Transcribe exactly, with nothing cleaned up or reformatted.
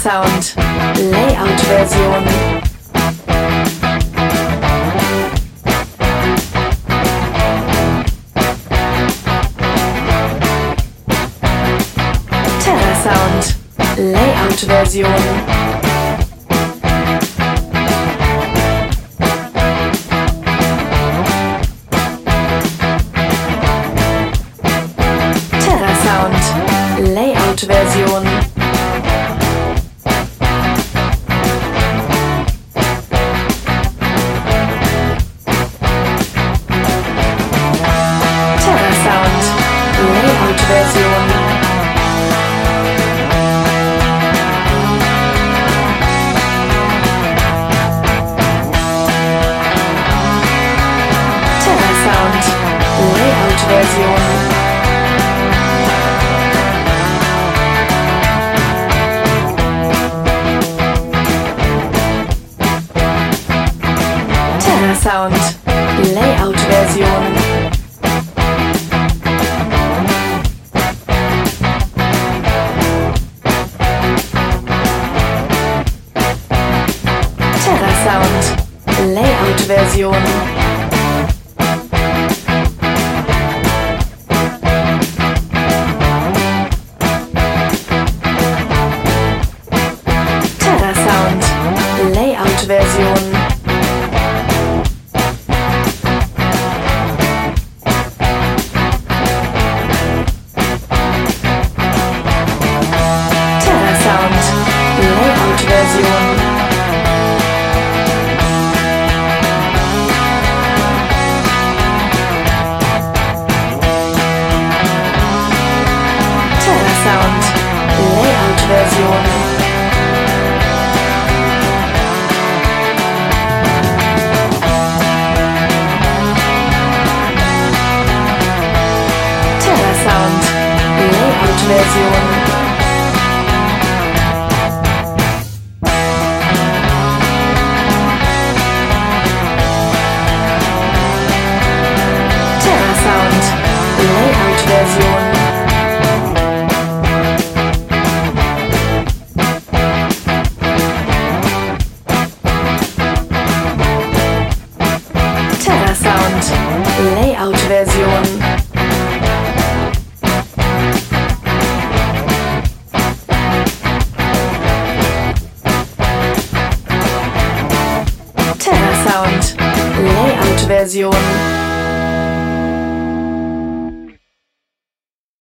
Sound Layout-Version. Terra Sound Layout-Version. Layout-Version. Terra Sound Layout-Version. Terra Sound Layout-Version. Sound Layout-Version. Terra Sound Layout-Version. Terra Sound Layout-Version. Layout-Version. Terra Sound Layout-Version. Terra Sound Layout-Version. Layout-Version. Terra Sound Layout-Version. Terra Sound Layout-Version.